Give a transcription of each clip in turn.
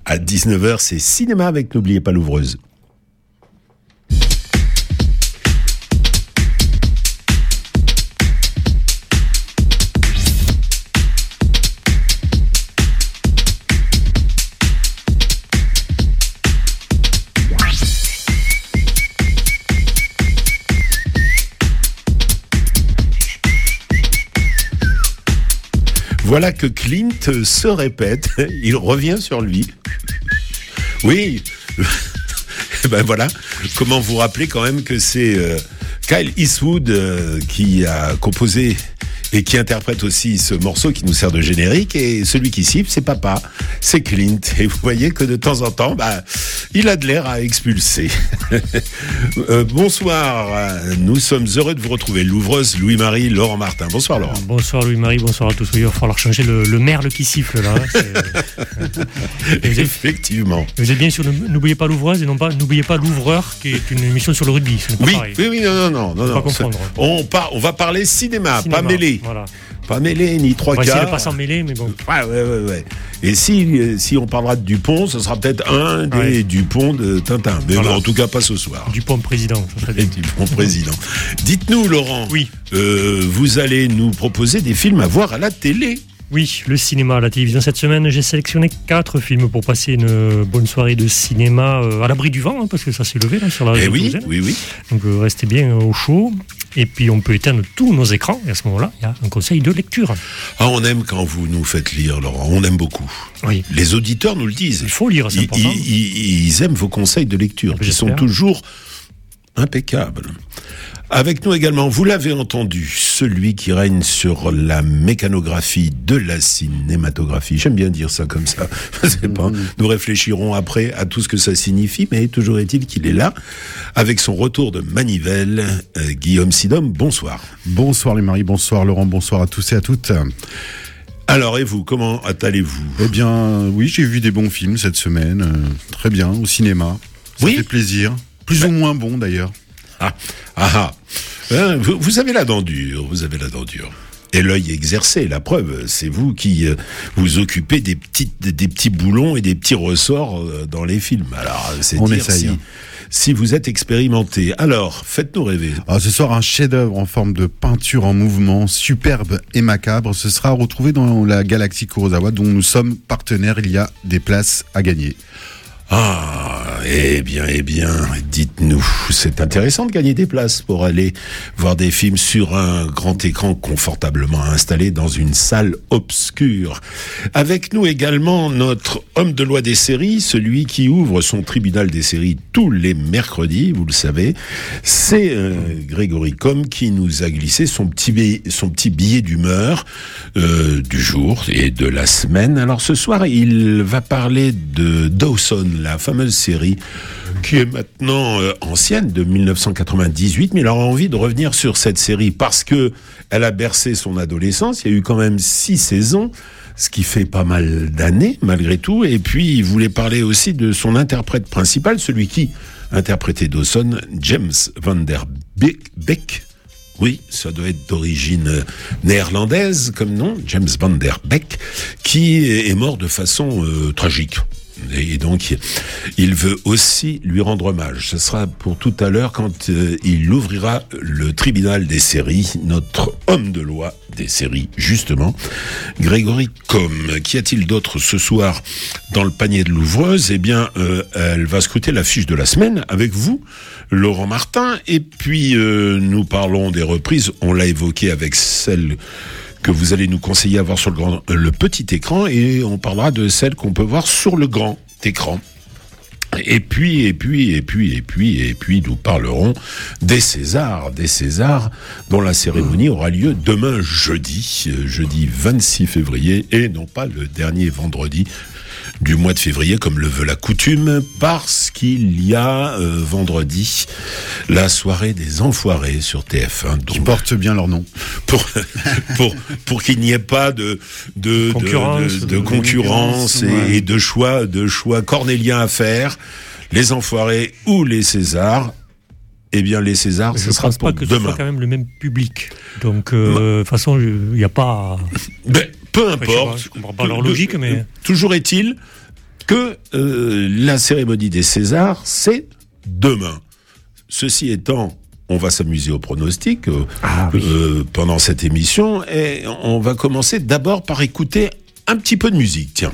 À 19h, c'est cinéma avec N'oubliez pas l'ouvreuse. Voilà que Clint se répète, il revient sur lui. Oui, ben voilà, comment vous rappeler quand même que c'est Kyle Eastwood qui a composé et qui interprète aussi ce morceau qui nous sert de générique, et celui qui siffle, c'est papa, c'est Clint. Et vous voyez que de temps en temps, il a de l'air à expulser. Bonsoir, nous sommes heureux de vous retrouver. L'ouvreuse, Louis-Marie, Laurent Martin. Bonsoir Laurent. Bonsoir Louis-Marie, bonsoir à tous. Il va falloir changer le merle qui siffle là. Effectivement. Vous êtes bien sûr, n'oubliez pas l'ouvreuse et non pas n'oubliez pas l'ouvreur, qui est une émission sur le rugby. Ce n'est pas pareil. Oui, non. Pas confondre. On va parler cinéma, pas mêlé. Voilà. Pas mêlé, ni trois quarts. On va essayer de pas s'en mêler, mais bon. Ouais. Et si on parlera de Dupont, ce sera peut-être un des Dupont de Tintin. Mais voilà. En tout cas, pas ce soir. Dupont président. Dupont président. Dites-nous, Laurent. Oui. Vous allez nous proposer des films à voir à la télé. Oui, le cinéma, la télévision. Cette semaine, j'ai sélectionné 4 films pour passer une bonne soirée de cinéma à l'abri du vent, parce que ça s'est levé là, sur la région toulousaine. Oui. Donc restez bien au chaud. Et puis on peut éteindre tous nos écrans. Et à ce moment-là, il y a un conseil de lecture. Ah, on aime quand vous nous faites lire, Laurent. On aime beaucoup. Oui. Les auditeurs nous le disent. Il faut lire, c'est important. Ils aiment vos conseils de lecture, qui sont toujours impeccables. Avec nous également, vous l'avez entendu, celui qui règne sur la mécanographie de la cinématographie. J'aime bien dire ça comme ça. C'est pas, nous réfléchirons après à tout ce que ça signifie, mais toujours est-il qu'il est là, avec son retour de manivelle. Guillaume Sidom, bonsoir. Bonsoir les maris, bonsoir Laurent, bonsoir à tous et à toutes. Alors, et vous, comment allez-vous ? Eh bien, oui, j'ai vu des bons films cette semaine, très bien, au cinéma. Ça fait plaisir, plus ou moins bon d'ailleurs. Vous avez la dent dure, Et l'œil exercé, la preuve, c'est vous qui vous occupez des petits boulons et des petits ressorts dans les films. Alors, c'est on dire essaye. Si vous êtes expérimenté. Alors, faites-nous rêver. Alors, ce soir, un chef-d'œuvre en forme de peinture en mouvement, superbe et macabre. Ce sera retrouvé dans la galaxie Kurosawa, dont nous sommes partenaires. Il y a des places à gagner. Eh bien, dites-nous, c'est intéressant de gagner des places pour aller voir des films sur un grand écran confortablement installé dans une salle obscure. Avec nous également notre homme de loi des séries, celui qui ouvre son tribunal des séries tous les mercredis, vous le savez, c'est Grégory Combes qui nous a glissé son petit billet d'humeur du jour et de la semaine. Alors ce soir, il va parler de Dawson, la fameuse série qui est maintenant ancienne, de 1998, mais il aura envie de revenir sur cette série parce que elle a bercé son adolescence. Il y a eu quand même 6 saisons, ce qui fait pas mal d'années malgré tout. Et puis il voulait parler aussi de son interprète principal, celui qui interprétait Dawson, James Van Der Beek. Oui, ça doit être d'origine néerlandaise comme nom, James Van Der Beek, qui est mort de façon tragique. Et donc, il veut aussi lui rendre hommage. Ce sera pour tout à l'heure quand il ouvrira le tribunal des séries, notre homme de loi des séries, justement, Grégory Combes. Qu'y a-t-il d'autre ce soir dans le panier de l'ouvreuse ? Eh bien, elle va scruter la fiche de la semaine avec vous, Laurent Martin. Et puis, nous parlons des reprises. On l'a évoqué avec celle que vous allez nous conseiller à voir sur le petit écran, et on parlera de celles qu'on peut voir sur le grand écran. Et puis, nous parlerons des Césars, dont la cérémonie aura lieu demain jeudi 26 février, et non pas le dernier vendredi du mois de février, comme le veut la coutume, parce qu'il y a vendredi la soirée des enfoirés sur TF1. Donc, qui portent bien leur nom. Pour qu'il n'y ait pas de concurrence et de choix cornéliens à faire, les enfoirés ou les Césars. Eh bien, les Césars, ce sera pour demain. Je pense pas que ce soit quand même le même public. Donc, de toute façon, il n'y a pas... Peu importe. Je comprends pas leur logique, mais... Toujours est-il que la cérémonie des Césars, c'est demain. Ceci étant, on va s'amuser au pronostic pendant cette émission, et on va commencer d'abord par écouter un petit peu de musique, tiens.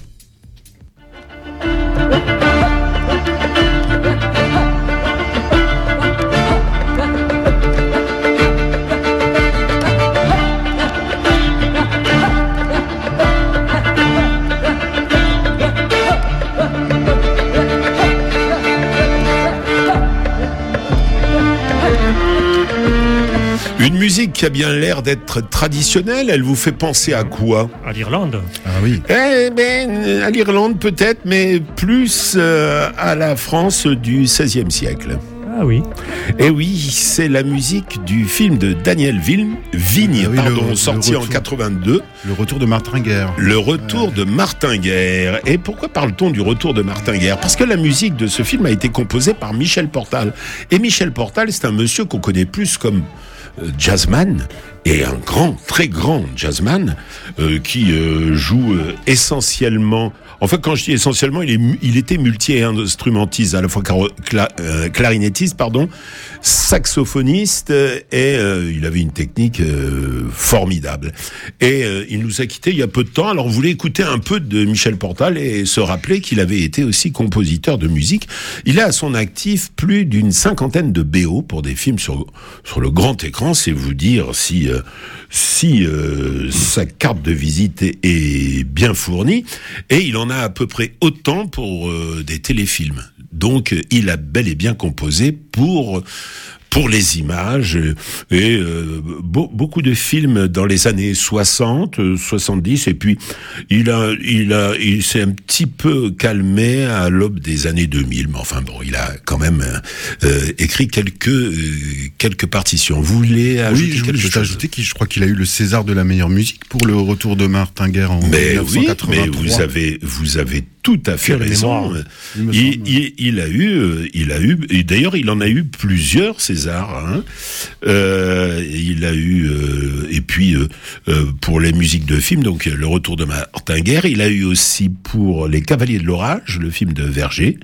Une musique qui a bien l'air d'être traditionnelle, elle vous fait penser à quoi ? À l'Irlande. Ah oui. À l'Irlande peut-être, mais plus à la France du XVIe siècle. Ah oui. Et oui, c'est la musique du film de Daniel Vigne, sorti en 82. Le retour de Martin Guerre. Le retour de Martin Guerre. Et pourquoi parle-t-on du retour de Martin Guerre ? Parce que la musique de ce film a été composée par Michel Portal. Et Michel Portal, c'est un monsieur qu'on connaît plus comme jazzman, et un très grand jazzman qui joue essentiellement. En fait, quand je dis essentiellement, il était multi-instrumentiste, à la fois clarinettiste, saxophoniste, et il avait une technique formidable. Et il nous a quittés il y a peu de temps. Alors, on voulait écouter un peu de Michel Portal et se rappeler qu'il avait été aussi compositeur de musique. Il a à son actif plus d'une 50aine de BO pour des films sur le grand écran. C'est vous dire si sa carte de visite est bien fournie, et il en a à peu près autant pour des téléfilms. Donc il a bel et bien composé pour les images, et beaucoup de films dans les années 60, 70, et puis il s'est un petit peu calmé à l'aube des années 2000, mais enfin bon, il a quand même écrit quelques partitions. Vous voulez ajouter quelque chose ? Ajouter je crois qu'il a eu le César de la meilleure musique pour le retour de Martin Guerre en 1983. Mais vous avez tout à fait raison. Il a eu, et d'ailleurs il en a eu plusieurs Césars. Il a eu, et puis pour les musiques de films, donc le retour de Martin Guerre. Il a eu aussi pour Les Cavaliers de l'Orage, le film de Vergès,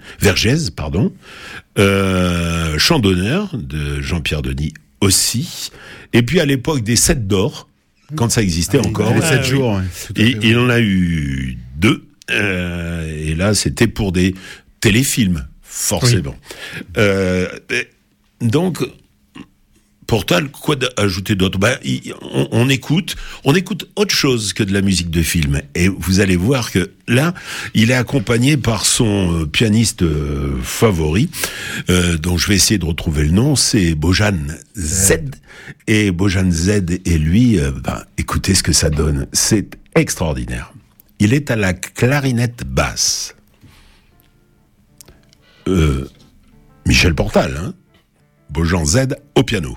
Chant d'honneur de Jean-Pierre Denis aussi. Et puis à l'époque des 7 d'or, quand ça existait encore, les 7 jours. Et il en a eu 2. Et là, c'était pour des téléfilms, forcément. Oui. Donc, Portal, quoi ajouter d'autre ? On écoute autre chose que de la musique de film. Et vous allez voir que là, il est accompagné par son pianiste favori, dont je vais essayer de retrouver le nom, c'est Bojan Z. Et Bojan Z et lui, écoutez ce que ça donne. C'est extraordinaire. Il est à la clarinette basse. Michel Portal, Bojan Z au piano.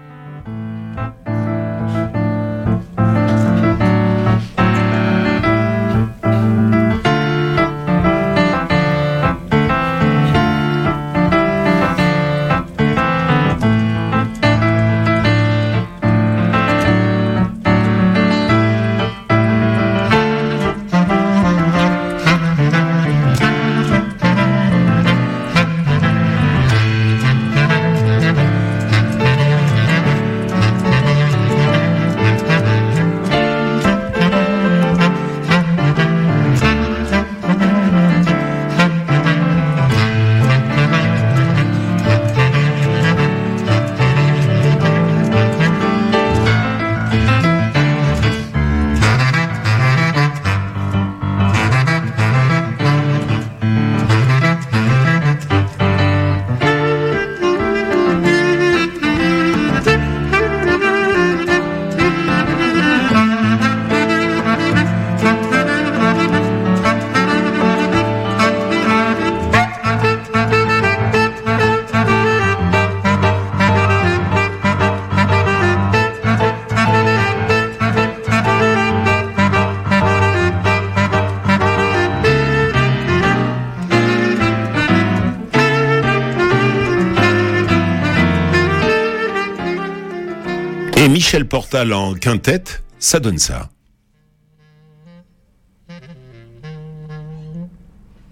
Et Michel Portal en quintette, ça donne ça.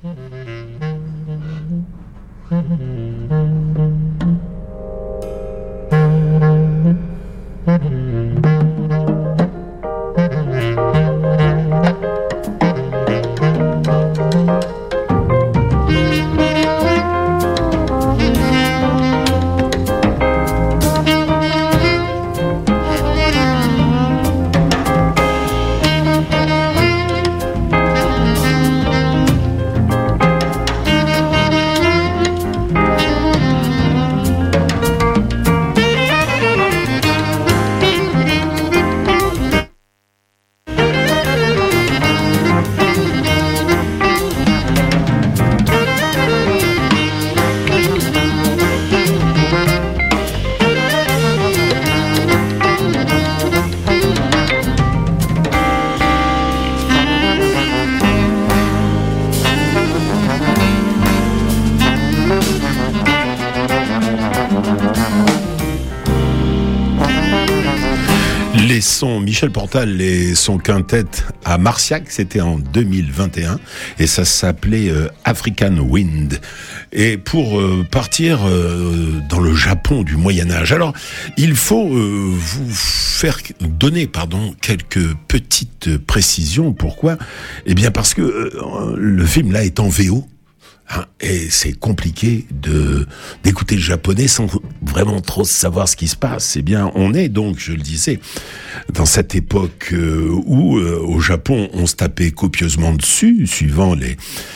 Michel Portal et son quintet à Marciac, c'était en 2021 et ça s'appelait African Wind. Et pour partir dans le Japon du Moyen-Âge, alors il faut vous faire donner quelques petites précisions. Pourquoi ? Eh bien parce que le film là est en VO. Et c'est compliqué d'écouter le japonais sans vraiment trop savoir ce qui se passe. Eh bien, on est donc, je le disais, dans cette époque où au Japon on se tapait copieusement dessus, suivant les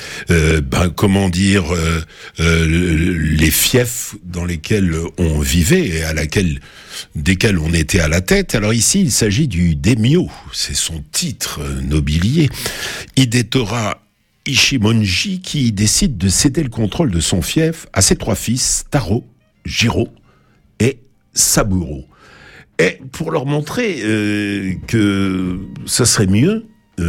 les fiefs dans lesquels on vivait et desquels on était à la tête. Alors ici, il s'agit du daimyo, c'est son titre nobilier. Hidetora Ichimonji qui décide de céder le contrôle de son fief à ses 3 fils, Taro, Jiro et Saburo. Et pour leur montrer que ça serait mieux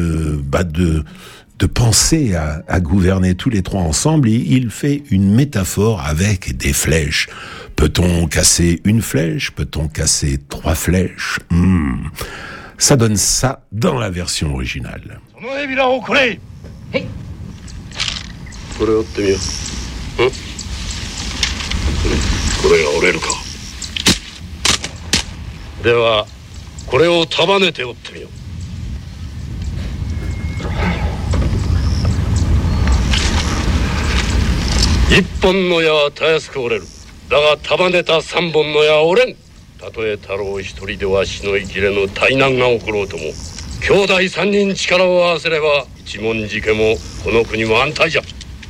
de penser à gouverner tous les 3 ensemble, il fait une métaphore avec des flèches. Peut-on casser une flèche ? Peut-on casser 3 flèches ? Ça donne ça dans la version originale. これ折ってみよう。これが折れるか。ではこれを束ねて折ってみよう。一本の矢はたやすく折れる。だが束ねた3本の矢は折れん。たとえ太郎一人ではしのいきれぬ大難が起ころうとも、兄弟3人力を合わせれば一文字家もこの国も安泰じゃ。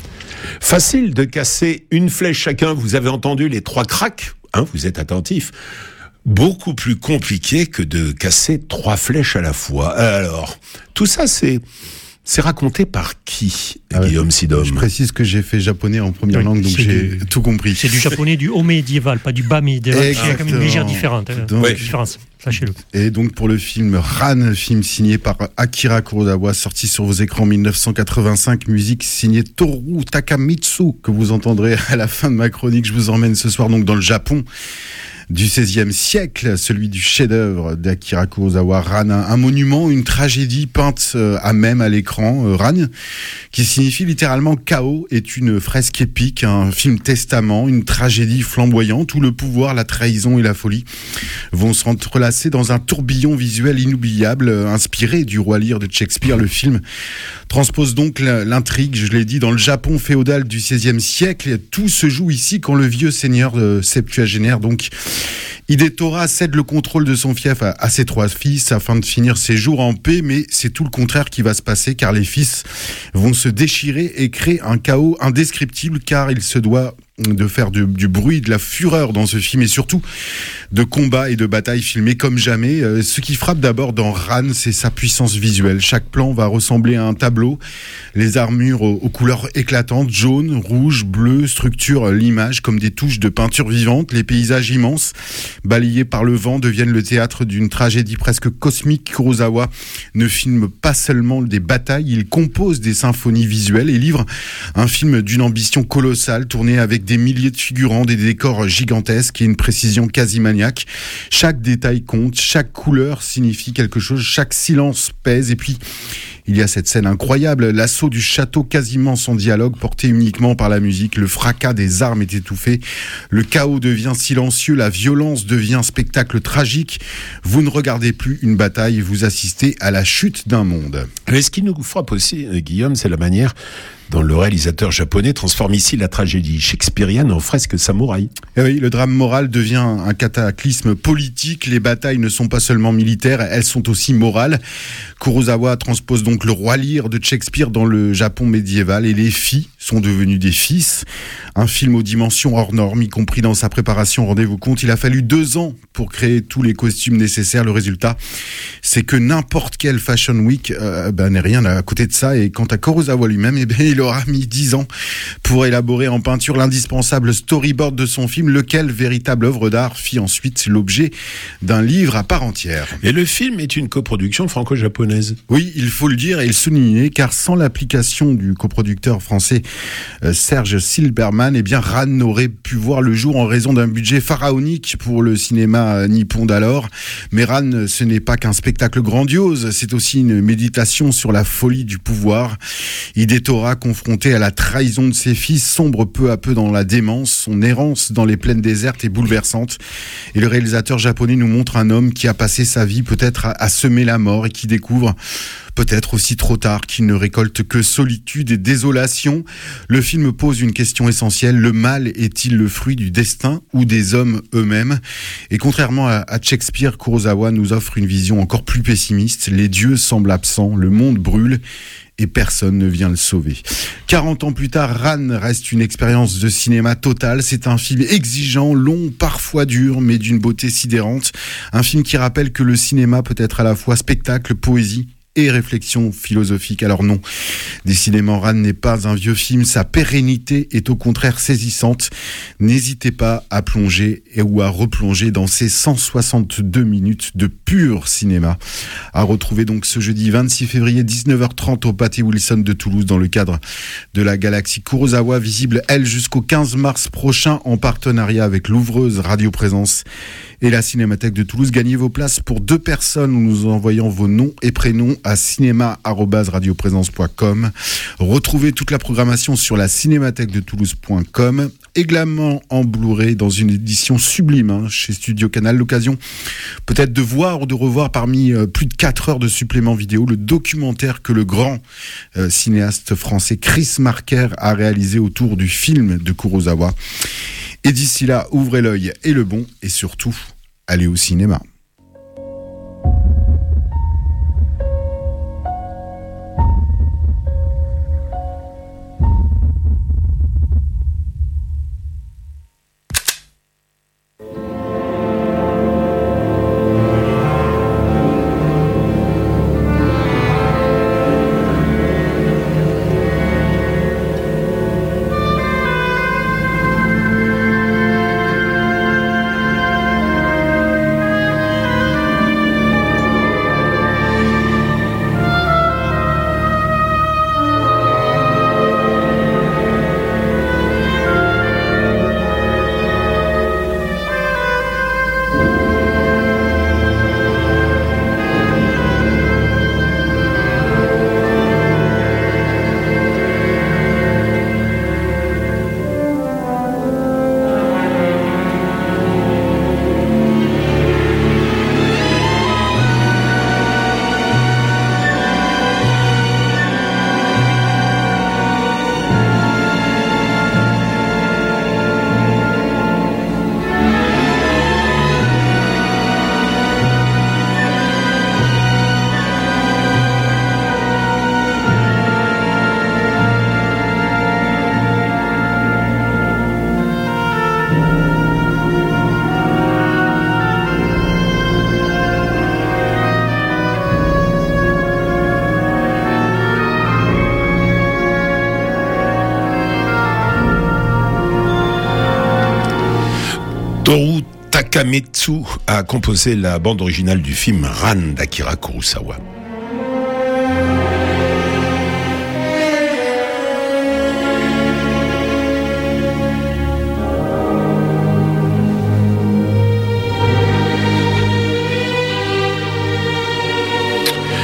Facile de casser une flèche chacun, vous avez entendu les 3 cracks, vous êtes attentifs. Beaucoup plus compliqué que de casser 3 flèches à la fois. Alors, tout ça c'est raconté par qui, Guillaume Sidom ? Je précise que j'ai fait japonais en première langue, donc j'ai tout compris. C'est du japonais du haut médiéval, pas du bas médiéval. Il y a quand même une légère différence. Sachez-le. Et donc pour le film Ran, film signé par Akira Kurosawa, sorti sur vos écrans en 1985, musique signée Toru Takamitsu, que vous entendrez à la fin de ma chronique. Je vous emmène ce soir donc dans le Japon du XVIe siècle, celui du chef-d'œuvre d'Akira Kurosawa, Ran, un monument, une tragédie peinte à l'écran. Ran, qui signifie littéralement chaos, est une fresque épique, un film testament, une tragédie flamboyante où le pouvoir, la trahison et la folie vont s'entrelacer dans un tourbillon visuel inoubliable, inspiré du Roi Lear de Shakespeare. Le film transpose donc l'intrigue, je l'ai dit, dans le Japon féodal du XVIe siècle. Tout se joue ici quand le vieux seigneur septuagénaire, donc Hidetora, cède le contrôle de son fief à ses 3 fils afin de finir ses jours en paix, mais c'est tout le contraire qui va se passer car les fils vont se déchirer et créer un chaos indescriptible car il se doit de faire du bruit, de la fureur dans ce film et surtout de combats et de batailles filmés comme jamais. Ce qui frappe d'abord dans Ran, c'est sa puissance visuelle. Chaque plan va ressembler à un tableau. Les armures aux couleurs éclatantes, jaune, rouge, bleu, structurent l'image comme des touches de peinture vivante. Les paysages immenses, balayés par le vent, deviennent le théâtre d'une tragédie presque cosmique. Kurosawa ne filme pas seulement des batailles, il compose des symphonies visuelles et livre un film d'une ambition colossale, tourné avec des des milliers de figurants, des décors gigantesques et une précision quasi maniaque. Chaque détail compte, chaque couleur signifie quelque chose, chaque silence pèse. Et puis, il y a cette scène incroyable, l'assaut du château quasiment sans dialogue, porté uniquement par la musique. Le fracas des armes est étouffé, le chaos devient silencieux, la violence devient spectacle tragique. Vous ne regardez plus une bataille, vous assistez à la chute d'un monde. Mais ce qui nous frappe aussi, Guillaume, c'est la manière dont le réalisateur japonais transforme ici la tragédie shakespearienne en fresque samouraï. Et oui, le drame moral devient un cataclysme politique. Les batailles ne sont pas seulement militaires, elles sont aussi morales. Kurosawa transpose donc le roi Lear de Shakespeare dans le Japon médiéval et les filles sont devenues des fils. Un film aux dimensions hors normes, y compris dans sa préparation, rendez-vous compte, il a fallu 2 ans pour créer tous les costumes nécessaires. Le résultat, c'est que n'importe quelle Fashion Week n'est rien à côté de ça. Et quant à Kurosawa lui-même, il aura mis 10 ans pour élaborer en peinture l'indispensable storyboard de son film, lequel, véritable œuvre d'art, fit ensuite l'objet d'un livre à part entière. Et le film est une coproduction franco-japonaise. Oui, il faut le dire et le souligner, car sans l'application du coproducteur français Serge Silberman, Ran n'aurait pu voir le jour en raison d'un budget pharaonique pour le cinéma nippon d'alors. Mais Ran, ce n'est pas qu'un spectacle grandiose, c'est aussi une méditation sur la folie du pouvoir. Hidetora, confronté à la trahison de ses fils, sombre peu à peu dans la démence. Son errance dans les plaines désertes est bouleversante. Et le réalisateur japonais nous montre un homme qui a passé sa vie peut-être à semer la mort et qui découvre, peut-être aussi trop tard, qu'il ne récolte que solitude et désolation. Le film pose une question essentielle. Le mal est-il le fruit du destin ou des hommes eux-mêmes ? Et contrairement à Shakespeare, Kurosawa nous offre une vision encore plus pessimiste. Les dieux semblent absents, le monde brûle et personne ne vient le sauver. 40 ans plus tard, Ran reste une expérience de cinéma totale. C'est un film exigeant, long, parfois dur, mais d'une beauté sidérante. Un film qui rappelle que le cinéma peut être à la fois spectacle, poésie et réflexion philosophique. Alors non, décidément Ran n'est pas un vieux film, sa pérennité est au contraire saisissante. N'hésitez pas à plonger ou à replonger dans ces 162 minutes de pur cinéma. À retrouver donc ce jeudi 26 février 19h30 au Pâté Wilson de Toulouse dans le cadre de la galaxie Kurosawa, visible elle jusqu'au 15 mars prochain en partenariat avec l'ouvreuse Radio Présence et la Cinémathèque de Toulouse. Gagnez vos places pour 2 personnes en nous envoyant vos noms et prénoms à cinéma@radioprésence.com. Retrouvez toute la programmation sur la cinémathèque de Toulouse.com. Également en Blu-ray dans une édition sublime chez Studio Canal. L'occasion peut-être de voir ou de revoir parmi plus de 4 heures de suppléments vidéo le documentaire que le grand cinéaste français Chris Marker a réalisé autour du film de Kurosawa. Et d'ici là, ouvrez l'œil et le bon, et surtout, allez au cinéma. Toru Takamitsu a composé la bande originale du film Ran d'Akira Kurosawa.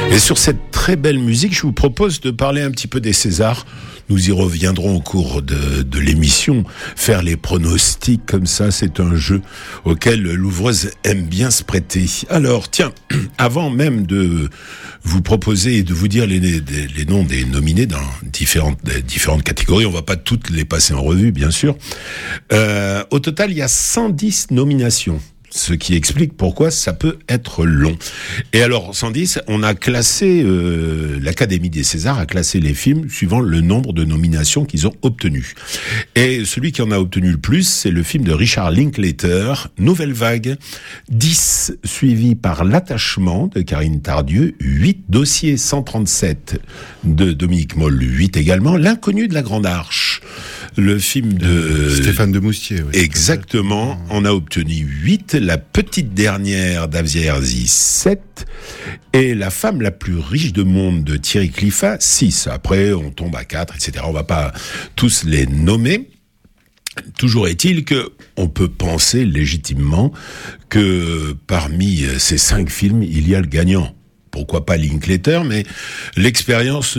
Et sur cette très belle musique, je vous propose de parler un petit peu des Césars. Nous y reviendrons au cours de l'émission. Faire les pronostics comme ça, c'est un jeu auquel l'ouvreuse aime bien se prêter. Alors, tiens, avant même de vous proposer et de vous dire les noms des nominés dans différentes catégories, on va pas toutes les passer en revue, bien sûr. Au total, il y a 110 nominations. Ce qui explique pourquoi ça peut être long. Et alors, 110, on a classé, l'Académie des Césars a classé les films suivant le nombre de nominations qu'ils ont obtenues. Et celui qui en a obtenu le plus, c'est le film de Richard Linklater, Nouvelle Vague, 10, suivi par L'Attachement de Karine Tardieu, 8, Dossier 137 de Dominique Moll, 8 également, L'Inconnu de la Grande Arche, le film de Stéphane de Moustier. Oui. Exactement, on a obtenu 8, La Petite Dernière d'Avia Herzi, 7, et La Femme la plus riche du monde de Thierry Cliffat, 6. Après, on tombe à 4, etc. On va pas tous les nommer. Toujours est-il que on peut penser légitimement que parmi ces 5 films, il y a le gagnant. Pourquoi pas Linklater, mais l'expérience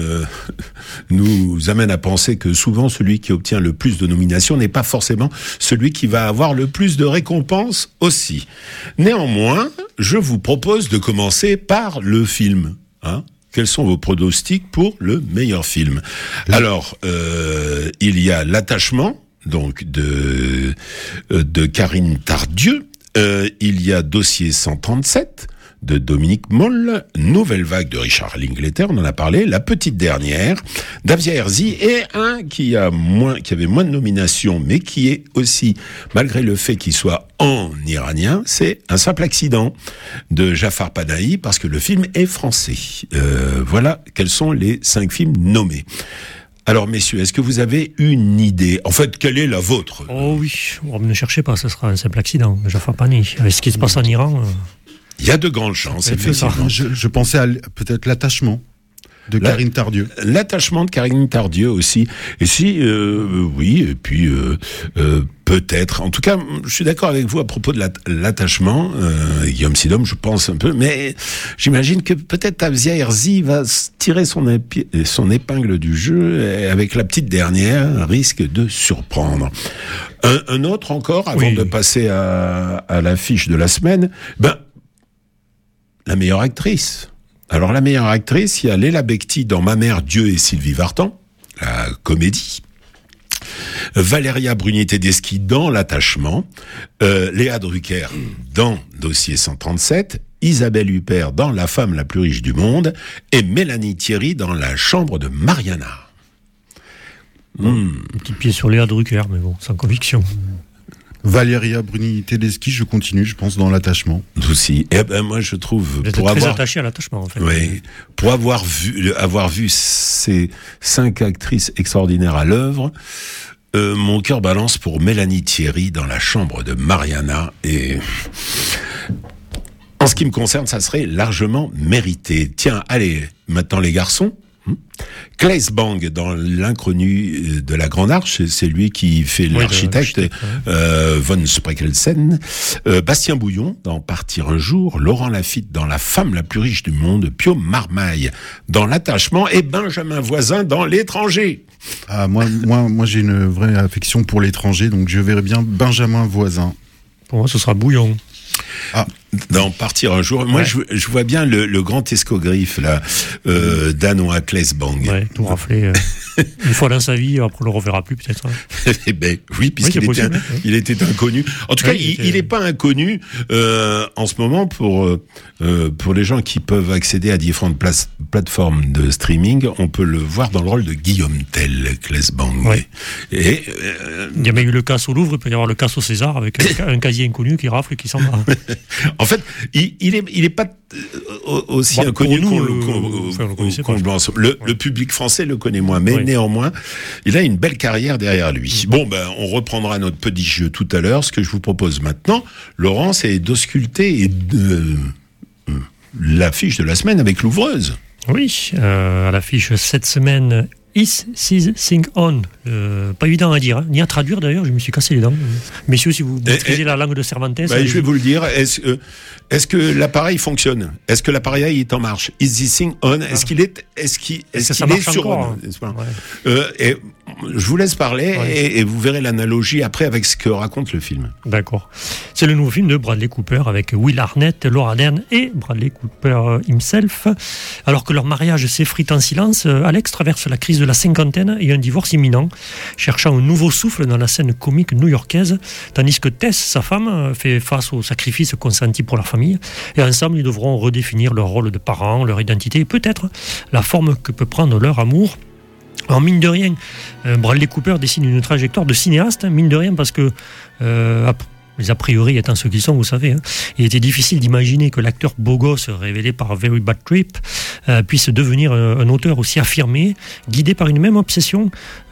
nous amène à penser que souvent celui qui obtient le plus de nominations n'est pas forcément celui qui va avoir le plus de récompenses aussi. Néanmoins, je vous propose de commencer par le film. Quels sont vos pronostics pour le meilleur film ? Alors, il y a L'Attachement, donc de Karine Tardieu. Il y a Dossier 137 de Dominique Moll, Nouvelle Vague de Richard Linklater, on en a parlé, La Petite Dernière d'Avia Herzi, et un qui avait moins de nominations, mais qui est aussi, malgré le fait qu'il soit en iranien, c'est Un simple accident de Jafar Panahi, parce que le film est français. Voilà quels sont les 5 films nommés. Alors, messieurs, est-ce que vous avez une idée ? En fait, quelle est la vôtre ? Oh oui, ne cherchez pas, ce sera Un simple accident de Jafar Panahi. Avec ce qui se passe en Iran... Il y a de grandes chances, effectivement. Je pensais à peut-être L'Attachement de Karine Tardieu. L'Attachement de Karine Tardieu aussi. Et si, oui, et puis peut-être. En tout cas, je suis d'accord avec vous à propos de L'Attachement. Guillaume Sidom, je pense un peu, mais j'imagine que peut-être Avia Herzi va tirer son épingle du jeu et avec La Petite Dernière, risque de surprendre. Un autre encore, avant de passer à l'affiche de la semaine, la meilleure actrice. Alors, la meilleure actrice, il y a Léla Becti dans Ma mère, Dieu et Sylvie Vartan, la comédie. Valéria Bruni-Tedeschi dans L'Attachement. Léa Drucker dans Dossier 137. Isabelle Huppert dans La femme la plus riche du monde. Et Mélanie Thierry dans La chambre de Mariana. Un petit pied sur Léa Drucker, mais bon, sans conviction. Valéria Bruni-Tedeschi, je continue, je pense, dans L'Attachement. Aussi. Moi, je trouve... J'étais très attaché à L'Attachement, en fait. Oui. Pour avoir vu ces 5 actrices extraordinaires à l'œuvre, mon cœur balance pour Mélanie Thierry dans La chambre de Mariana. Et en ce qui me concerne, ça serait largement mérité. Tiens, allez, maintenant les garçons. Claes Bang dans L'inconnu de la Grande Arche, c'est lui qui fait l'architecte, von Spreckelsen. Bastien Bouillon dans Partir un jour, Laurent Lafitte dans La femme la plus riche du monde, Pio Marmaille dans L'Attachement et Benjamin Voisin dans L'étranger. Ah, moi j'ai une vraie affection pour l'étranger, donc je verrai bien Benjamin Voisin. Pour moi, ce sera Bouillon. Dans Partir un jour, moi je vois bien le grand escogriffe là, danois Claes Bang. Ouais, tout raflé une fois dans sa vie, après on le reverra plus peut-être. Eh ben oui, puisqu'il il était inconnu. En tout cas, il n'est pas inconnu en ce moment pour les gens qui peuvent accéder à différentes plateformes de streaming. On peut le voir dans le rôle de Guillaume Tell, Claes Bang. Ouais. Et il y a même eu le casse au Louvre, il peut y avoir le casse au César avec un casier inconnu qui rafle et qui s'en va. En fait, il est pas aussi inconnu qu'on le pense. Le public français le connaît moins, mais néanmoins, il a une belle carrière derrière lui. Bon, on reprendra notre petit jeu tout à l'heure. Ce que je vous propose maintenant, Laurent, c'est d'ausculter l'affiche de la semaine avec l'ouvreuse. Oui, à l'affiche cette semaine, Is This Thing On. Pas évident à dire, hein, ni à traduire d'ailleurs, je me suis cassé les dents. Messieurs, si vous maîtrisez la langue de Cervantes... je vais vous le dire, est-ce que l'appareil fonctionne? Est-ce que l'appareil est en marche? Is This Thing On? Est-ce qu'il est sur encore, et je vous laisse parler et vous verrez l'analogie après avec ce que raconte le film. D'accord. C'est le nouveau film de Bradley Cooper avec Will Arnett, Laura Dern et Bradley Cooper himself. Alors que leur mariage s'effrite en silence, Alex traverse la crise de la cinquantaine et un divorce imminent, cherchant un nouveau souffle dans la scène comique new-yorkaise, tandis que Tess, sa femme, fait face aux sacrifices consentis pour leur famille. Et ensemble, ils devront redéfinir leur rôle de parents, leur identité et peut-être la forme que peut prendre leur amour. Alors mine de rien, Bradley Cooper dessine une trajectoire de cinéaste, mine de rien parce que les a priori étant ceux qu'ils sont, vous savez, il était difficile d'imaginer que l'acteur beau gosse révélé par Very Bad Trip puisse devenir un auteur aussi affirmé, guidé par une même obsession,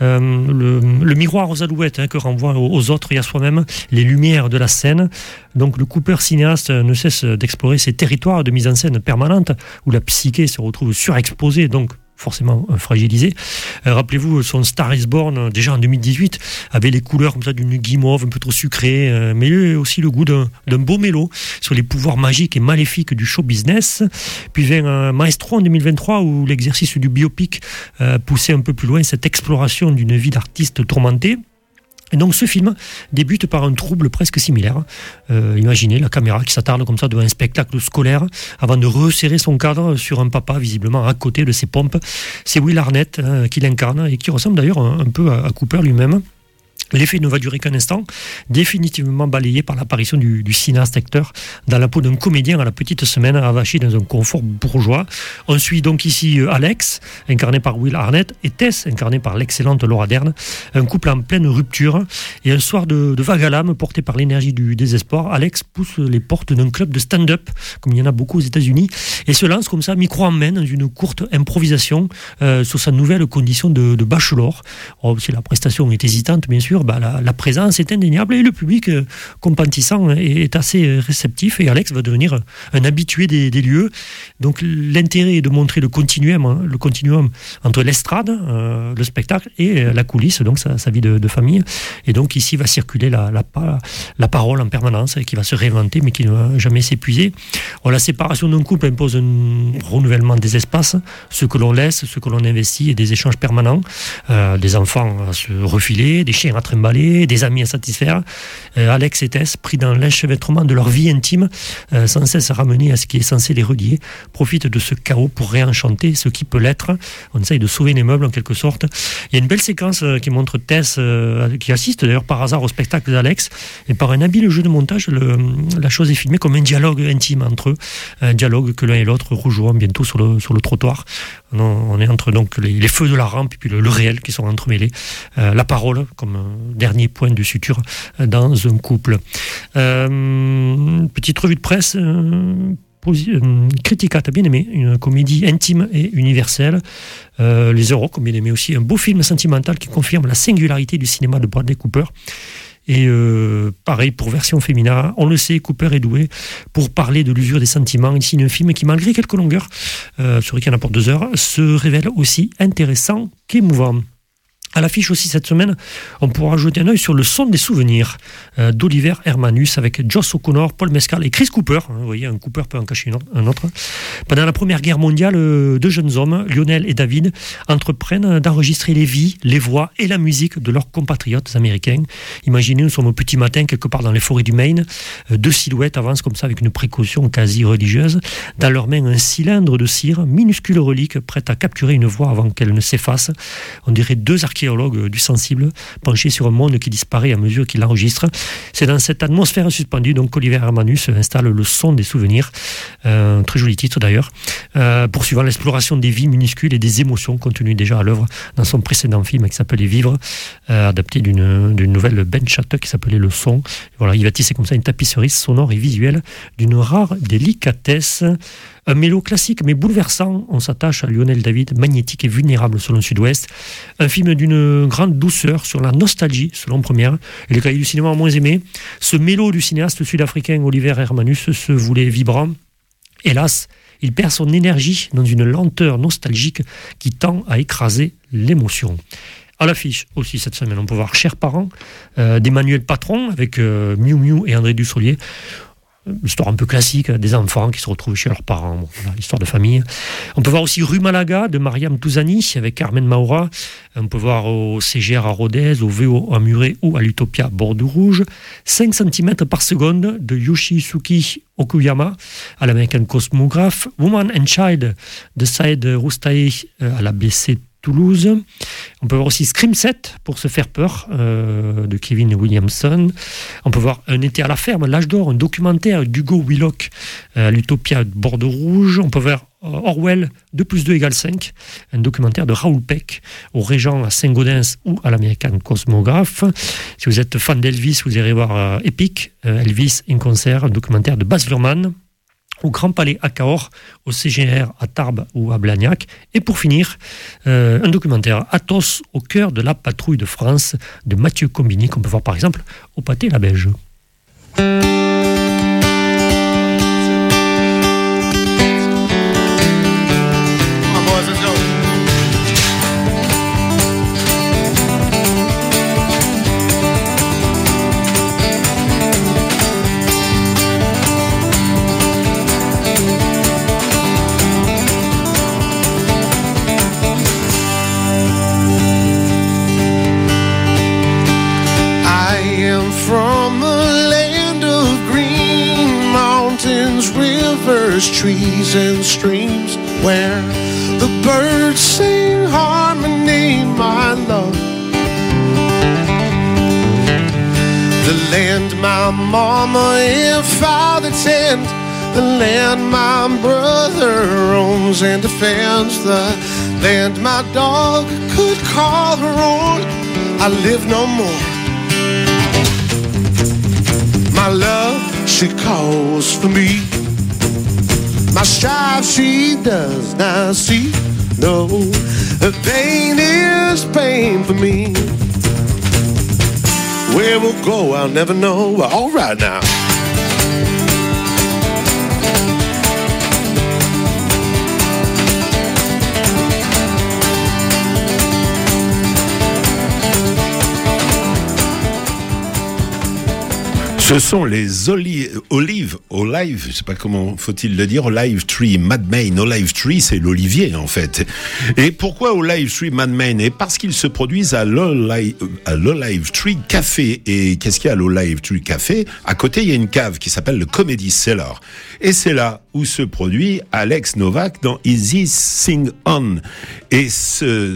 le miroir aux alouettes que renvoie aux autres et à soi-même, les lumières de la scène. Donc le Cooper cinéaste ne cesse d'explorer ces territoires de mise en scène permanente où la psyché se retrouve surexposée, donc forcément fragilisé. Rappelez-vous, son Star is Born, déjà en 2018, avait les couleurs comme ça d'une guimauve un peu trop sucrée, mais aussi le goût d'un beau mélo sur les pouvoirs magiques et maléfiques du show business. Puis vient Maestro en 2023, où l'exercice du biopic poussait un peu plus loin cette exploration d'une vie d'artiste tourmentée. Et donc ce film débute par un trouble presque similaire. Imaginez la caméra qui s'attarde comme ça devant un spectacle scolaire avant de resserrer son cadre sur un papa visiblement à côté de ses pompes. C'est Will Arnett qui l'incarne et qui ressemble d'ailleurs un peu à Cooper lui-même. L'effet ne va durer qu'un instant, définitivement balayé par l'apparition du cinéaste-acteur dans la peau d'un comédien à la petite semaine, avaché dans un confort bourgeois. On suit donc ici Alex, incarné par Will Arnett, et Tess, incarnée par l'excellente Laura Dern, un couple en pleine rupture. Et un soir de vague à l'âme, porté par l'énergie du désespoir, Alex pousse les portes d'un club de stand-up, comme il y en a beaucoup aux États-Unis, et se lance comme ça, micro en main, dans une courte improvisation sur sa nouvelle condition de bachelor. Oh, si la prestation est hésitante, bien sûr, la présence est indéniable et le public compatissant est assez réceptif et Alex va devenir un habitué des lieux. Donc l'intérêt est de montrer le continuum entre l'estrade, le spectacle et la coulisse, donc sa vie de famille. Et donc ici va circuler la parole en permanence qui va se réinventer mais qui ne va jamais s'épuiser. Alors, la séparation d'un couple impose un renouvellement des espaces, ce que l'on laisse, ce que l'on investit et des échanges permanents, des enfants à se refiler, des chiens à trimballer, des amis à satisfaire. Alex et Tess, pris dans l'enchevêtrement de leur vie intime, sans cesse ramenés à ce qui est censé les relier, profitent de ce chaos pour réenchanter ce qui peut l'être. On essaye de sauver les meubles en quelque sorte. Il y a une belle séquence qui montre Tess, qui assiste d'ailleurs par hasard au spectacle d'Alex, et par un habile jeu de montage, la chose est filmée comme un dialogue intime entre eux, un dialogue que l'un et l'autre rejoueront bientôt sur le trottoir. On est entre donc les feux de la rampe et puis le réel qui sont entremêlés. La parole comme dernier point de suture dans un couple. Petite revue de presse. Critica, t'as bien aimé, une comédie intime et universelle. Les Euros, ont bien aimé aussi, un beau film sentimental qui confirme la singularité du cinéma de Bradley Cooper. Et pareil pour version féminin, on le sait, Cooper est doué pour parler de l'usure des sentiments. Il signe un film qui, malgré quelques longueurs, sur lequel il en apporte 2 heures, se révèle aussi intéressant qu'émouvant. À l'affiche aussi cette semaine, on pourra jeter un œil sur Le son des souvenirs d'Oliver Hermanus avec Joss O'Connor, Paul Mescal et Chris Cooper. Vous voyez, un Cooper peut en cacher un autre. Pendant la Première Guerre mondiale, 2 jeunes hommes, Lionel et David, entreprennent d'enregistrer les vies, les voix et la musique de leurs compatriotes américains. Imaginez, nous sommes au petit matin quelque part dans les forêts du Maine. 2 silhouettes avancent comme ça avec une précaution quasi religieuse. Dans leurs mains, un cylindre de cire, minuscule relique, prête à capturer une voix avant qu'elle ne s'efface. On dirait 2 archéologue du sensible, penché sur un monde qui disparaît à mesure qu'il enregistre. C'est dans cette atmosphère suspendue donc qu'Oliver Hermanus installe Le son des souvenirs. Très joli titre d'ailleurs. Poursuivant l'exploration des vies minuscules et des émotions contenues déjà à l'œuvre dans son précédent film qui s'appelait Vivre, adapté d'une nouvelle Ben Chatte qui s'appelait Le son. Voilà, il va tisser comme ça une tapisserie sonore et visuelle d'une rare délicatesse. Un mélo classique mais bouleversant, on s'attache à Lionel David, magnétique et vulnérable selon Sud-Ouest. Un film d'une grande douceur sur la nostalgie selon Première, et les cahiers du cinéma ont moins aimé. Ce mélo du cinéaste sud-africain Oliver Hermanus se voulait vibrant. Hélas, il perd son énergie dans une lenteur nostalgique qui tend à écraser l'émotion. À l'affiche aussi cette semaine, on peut voir Chers parents d'Emmanuel Patron avec Miu Miu et André Dussolier. Histoire un peu classique, des enfants qui se retrouvent chez leurs parents, bon, voilà, l'histoire de famille. On peut voir aussi Rue Malaga de Mariam Touzani avec Carmen Maura. On peut voir au CGR à Rodez, au VO à Muret ou à l'Utopia Bordeaux-Rouge. 5 cm par seconde de Yoshisuke Okuyama à l'American Cosmograph. Woman and Child de Saïd Roustaï à la BC Toulouse. On peut voir aussi Scream 7 pour se faire peur de Kevin Williamson. On peut voir Un été à la ferme, L'âge d'or, un documentaire d'Hugo Willock à l'Utopia Bordeaux-Rouge. On peut voir Orwell 2 + 2 = 5, un documentaire de Raoul Peck au Régent à Saint-Gaudens ou à l'American Cosmograph. Si vous êtes fan d'Elvis, vous irez voir Epic, Elvis in concert, un documentaire de Baz Luhrmann. Au Grand Palais à Cahors, au CGR à Tarbes ou à Blagnac. Et pour finir, un documentaire Athos au cœur de la patrouille de France de Mathieu Combini, qu'on peut voir par exemple au Pâté La Beige. Trees and streams where the birds sing harmony, my love. The land my mama and father tend, the land my brother owns and defends, the land my dog could call her own. I live no more. My love, she calls for me. My strife she does not see. No, the pain is pain for me. Where we'll go, I'll never know. We're all right now. Ce sont les olive, je sais pas comment faut-il le dire, Olive Tree, Mad Main. Olive Tree, c'est l'olivier en fait. Et pourquoi Olive Tree, Mad Main? Et parce qu'ils se produisent à l'Olive Tree Café. Et qu'est-ce qu'il y a à l'Olive Tree Café? À côté, il y a une cave qui s'appelle le Comedy Cellar. Et c'est là où se produit Alex Novak dans Easy Sing On. Et ce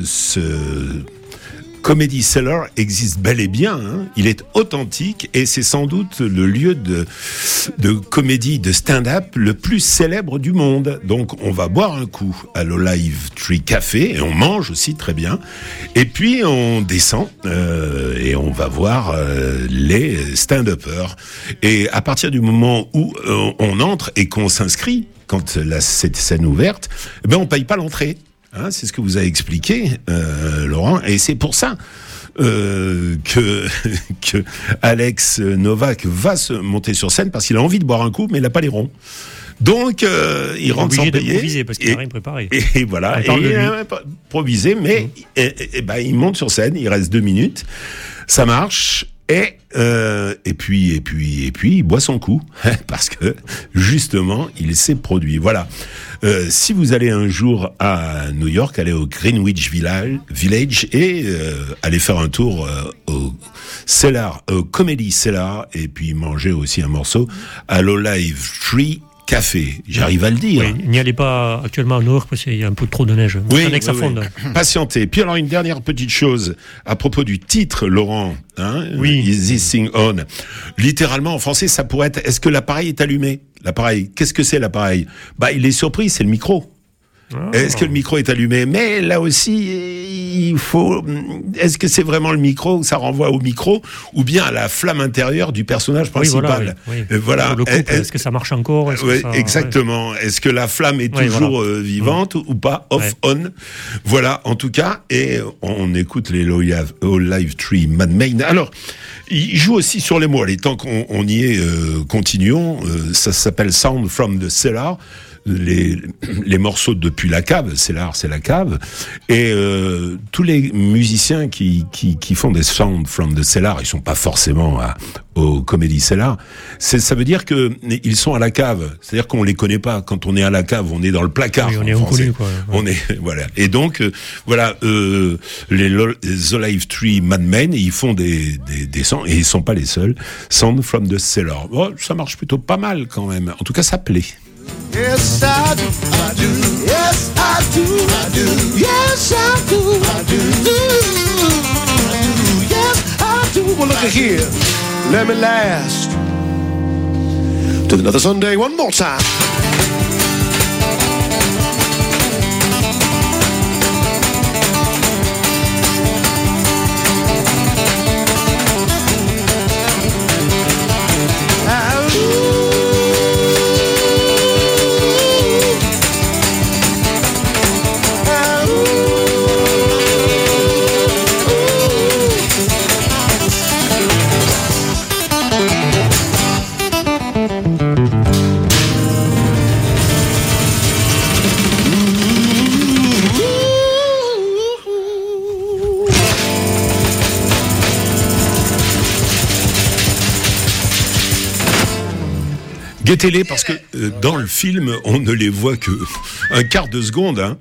Comedy Cellar existe bel et bien, hein. Il est authentique et c'est sans doute le lieu de comédie, de stand-up le plus célèbre du monde. Donc on va boire un coup à l'Olive Tree Café et on mange aussi très bien. Et puis on descend et on va voir les stand-uppers. Et à partir du moment où on entre et qu'on s'inscrit, quand cette scène ouverte, on paye pas l'entrée. Hein, c'est ce que vous a expliqué Laurent, et c'est pour ça que Alex Novak va se monter sur scène parce qu'il a envie de boire un coup, mais il n'a pas les ronds. Donc il rentre sans payer parce qu'il n'a rien préparé. Et voilà, il a improvisé, mais il monte sur scène, il reste 2 minutes, ça marche. Et puis il boit son coup parce que justement il s'est produit. Voilà. Si vous allez un jour à New York, allez au Greenwich Village et allez faire un tour au Cellar, au Comedy Cellar, et puis manger aussi un morceau à l'Olive Tree Café, j'arrive à le dire. Oui, n'y allez pas actuellement à New York parce qu'il y a un peu trop de neige. Oui, ça fonde. Patientez. Puis alors une dernière petite chose à propos du titre, Laurent. Hein, oui. Easy Sing On. Littéralement en français, ça pourrait être. Est-ce que l'appareil est allumé? L'appareil. Qu'est-ce que c'est l'appareil? Il est surpris. C'est le micro. Est-ce que le micro est allumé? Mais là aussi, il faut... Est-ce que c'est vraiment le micro? Ça renvoie au micro ou bien à la flamme intérieure du personnage principal? Voilà. Est-ce que ça marche encore? Exactement. Ouais. Est-ce que la flamme est toujours vivante ou pas? Off-on. Voilà, en tout cas. Et on écoute les Olive Tree Mad Main. Alors, il joue aussi sur les mots. Allez, tant qu'on y est, continuons. Ça s'appelle Sound from the Cellar. les morceaux depuis la cave, c'est l'art, c'est la cave, et tous les musiciens qui font des sound from the cellar, ils sont pas forcément au Comedy Cellar. Ça veut dire que ils sont à la cave, c'est-à-dire qu'on les connaît pas. Quand on est à la cave, on est dans le placard. Oui, on est inconnu, quoi. Ouais. On est voilà. Et donc les The Live Tree Madmen, ils font des sons et ils sont pas les seuls. Sound from the cellar. Oh, ça marche plutôt pas mal quand même. En tout cas, ça plaît. Yes, I do. I do. Yes, I do. I do. Yes, I do. I do. Yes, I do. Well, look at here. Let me last to another Sunday one more time. Guettez-les parce que dans le film, on ne les voit que un quart de seconde. Hein.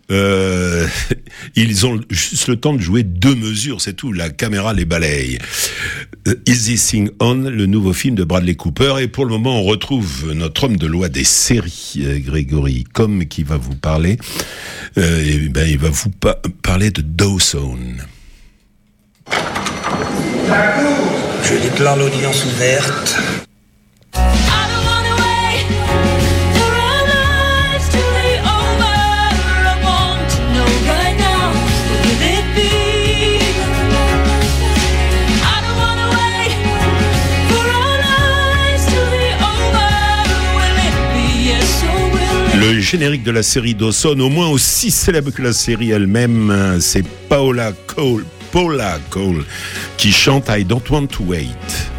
Ils ont juste le temps de jouer 2 mesures, c'est tout. La caméra les balaye. Is This Thing On, le nouveau film de Bradley Cooper. Et pour le moment, on retrouve notre homme de loi des séries, Grégory Comm, qui va vous parler. Il va vous parler de Dawson. Je déclare l'audience ouverte. Le générique de la série Dawson, au moins aussi célèbre que la série elle-même, c'est Paula Cole, qui chante I Don't Want to Wait.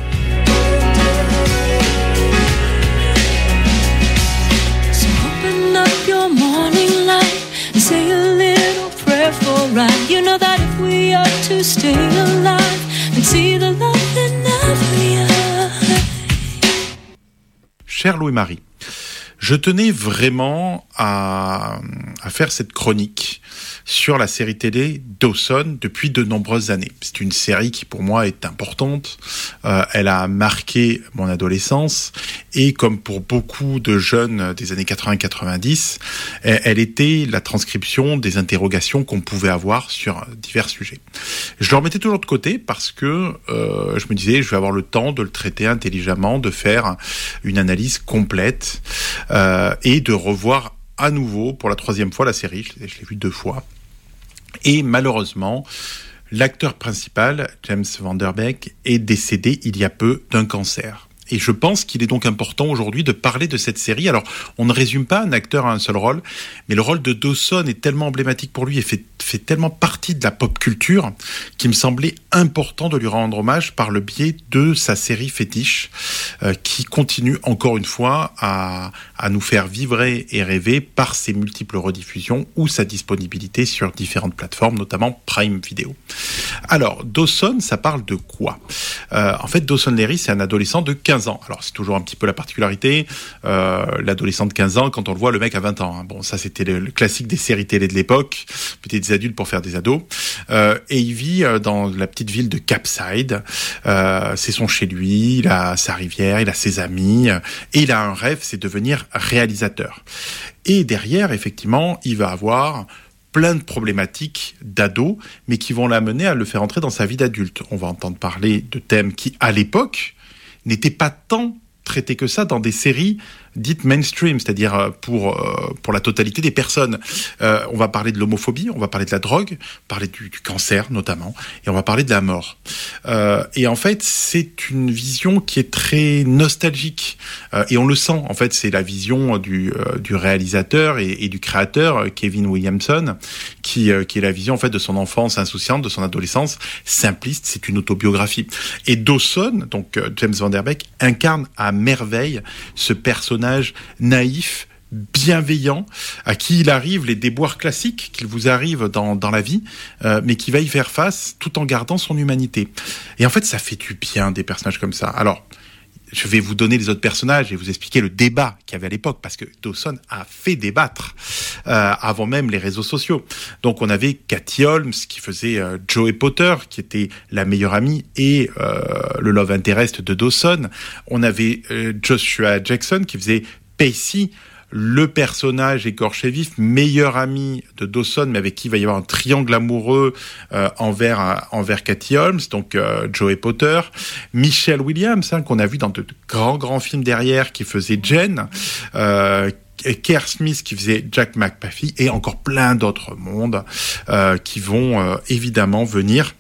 So open up your morning light and say a little prayer for right. You know that if we are to stay alive and see the love in every eye. Cher Louis-Marie, je tenais vraiment à faire cette chronique sur la série télé Dawson depuis de nombreuses années. C'est une série qui pour moi est importante. Elle a marqué mon adolescence et comme pour beaucoup de jeunes des années 80-90, elle était la transcription des interrogations qu'on pouvait avoir sur divers sujets. Je le remettais toujours de côté parce que je me disais je vais avoir le temps de le traiter intelligemment, de faire une analyse complète et de revoir à nouveau pour la 3e fois la série. Je l'ai vue 2 fois. Et malheureusement, l'acteur principal, James Van Der Beek, est décédé il y a peu d'un cancer. Et je pense qu'il est donc important aujourd'hui de parler de cette série. Alors, on ne résume pas un acteur à un seul rôle, mais le rôle de Dawson est tellement emblématique pour lui et fait tellement partie de la pop culture qu'il me semblait important de lui rendre hommage par le biais de sa série fétiche qui continue encore une fois à nous faire vibrer et rêver par ses multiples rediffusions ou sa disponibilité sur différentes plateformes, notamment Prime Video. Alors, Dawson, ça parle de quoi ? En fait, Dawson Leary, c'est un adolescent de 15 ans. Alors, c'est toujours un petit peu la particularité. L'adolescent de 15 ans, quand on le voit, le mec a 20 ans. Hein. Bon, ça, c'était le classique des séries télé de l'époque. Peut-être des adultes pour faire des ados. Et il vit dans la petite ville de Capside. C'est son chez lui, il a sa rivière, il a ses amis. Et il a un rêve, c'est devenir réalisateur. Et derrière, effectivement, il va avoir plein de problématiques d'ado, mais qui vont l'amener à le faire entrer dans sa vie d'adulte. On va entendre parler de thèmes qui, à l'époque, n'étaient pas tant traités que ça dans des séries dites mainstream, c'est-à-dire pour la totalité des personnes. On va parler de l'homophobie, on va parler de la drogue, parler du cancer notamment, et on va parler de la mort. Et en fait, c'est une vision qui est très nostalgique, et on le sent. En fait, c'est la vision du réalisateur et du créateur Kevin Williamson, qui est la vision en fait de son enfance insouciante, de son adolescence simpliste. C'est une autobiographie. Et Dawson, donc James Van Der Beek, incarne à merveille ce personnage naïf, bienveillant, à qui il arrive les déboires classiques qu'il vous arrive dans la vie, mais qui va y faire face tout en gardant son humanité. Et en fait, ça fait du bien des personnages comme ça. Alors, je vais vous donner les autres personnages et vous expliquer le débat qu'il y avait à l'époque, parce que Dawson a fait débattre avant même les réseaux sociaux. Donc on avait Katie Holmes qui faisait Joey Potter, qui était la meilleure amie et le love interest de Dawson. On avait Joshua Jackson qui faisait Pacey, le personnage écorché vif, meilleur ami de Dawson, mais avec qui il va y avoir un triangle amoureux envers Katie Holmes, donc Joey Potter. Michelle Williams, qu'on a vu dans de grands films derrière, qui faisait Jen. Et Kerr Smith qui faisait Jack McAfee, et encore plein d'autres mondes qui vont évidemment venir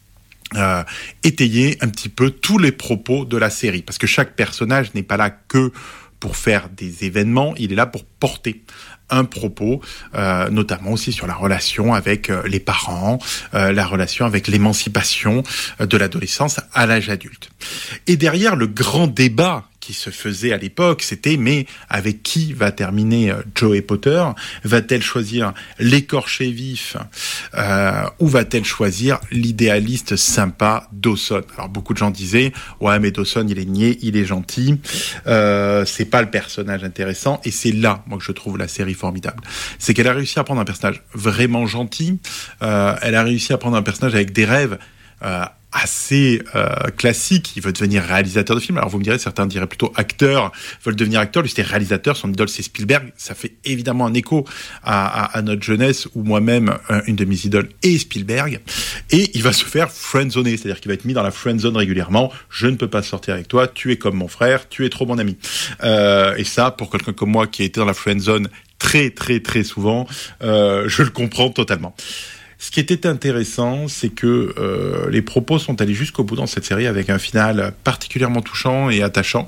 étayer un petit peu tous les propos de la série. Parce que chaque personnage n'est pas là que pour faire des événements, il est là pour porter un propos, notamment aussi sur la relation avec les parents, la relation avec l'émancipation de l'adolescence à l'âge adulte. Et derrière, le grand débat qui se faisait à l'époque, c'était mais avec qui va terminer Joey Potter? Va-t-elle choisir l'écorché vif ou va-t-elle choisir l'idéaliste sympa Dawson? Alors beaucoup de gens disaient ouais mais Dawson il est niais, il est gentil, c'est pas le personnage intéressant, et c'est là moi que je trouve la série formidable. C'est qu'elle a réussi à prendre un personnage vraiment gentil, elle a réussi à prendre un personnage avec des rêves assez classique. Il veut devenir réalisateur de films. Alors vous me direz, certains diraient plutôt acteur, veulent devenir acteur. Lui c'était réalisateur, son idole c'est Spielberg. Ça fait évidemment un écho à notre jeunesse, où moi-même une de mes idoles est Spielberg. Et il va se faire friendzoner, c'est-à-dire qu'il va être mis dans la friendzone régulièrement. Je ne peux pas sortir avec toi, tu es comme mon frère, tu es trop mon ami. Et ça, pour quelqu'un comme moi qui a été dans la friendzone très souvent, je le comprends totalement. Ce qui était intéressant, c'est que les propos sont allés jusqu'au bout dans cette série, avec un final particulièrement touchant et attachant,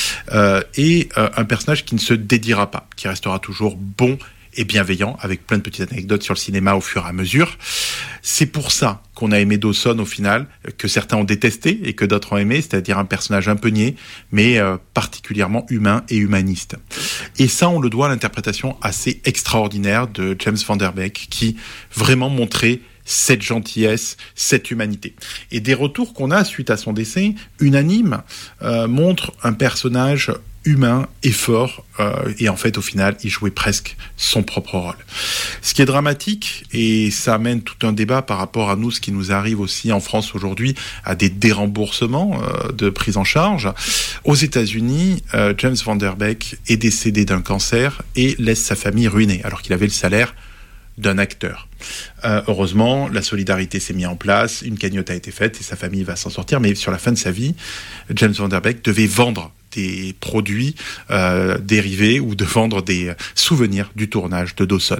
et un personnage qui ne se dédiera pas, qui restera toujours bon et bienveillant, avec plein de petites anecdotes sur le cinéma au fur et à mesure. C'est pour ça qu'on a aimé Dawson au final, que certains ont détesté et que d'autres ont aimé, c'est-à-dire un personnage un peu niais, mais particulièrement humain et humaniste. Et ça, on le doit à l'interprétation assez extraordinaire de James Van Der Beek, qui vraiment montrait cette gentillesse, cette humanité. Et des retours qu'on a suite à son décès, unanimes, montrent un personnage humain et fort, et en fait au final il jouait presque son propre rôle. Ce qui est dramatique, et ça amène tout un débat par rapport à nous, ce qui nous arrive aussi en France aujourd'hui, à des déremboursements de prise en charge. Aux États-Unis, James Van Der Beek est décédé d'un cancer et laisse sa famille ruinée, alors qu'il avait le salaire d'un acteur. Heureusement, la solidarité s'est mise en place, une cagnotte a été faite et sa famille va s'en sortir, mais sur la fin de sa vie, James Van Der Beek devait vendre des produits dérivés ou de vendre des souvenirs du tournage de Dawson.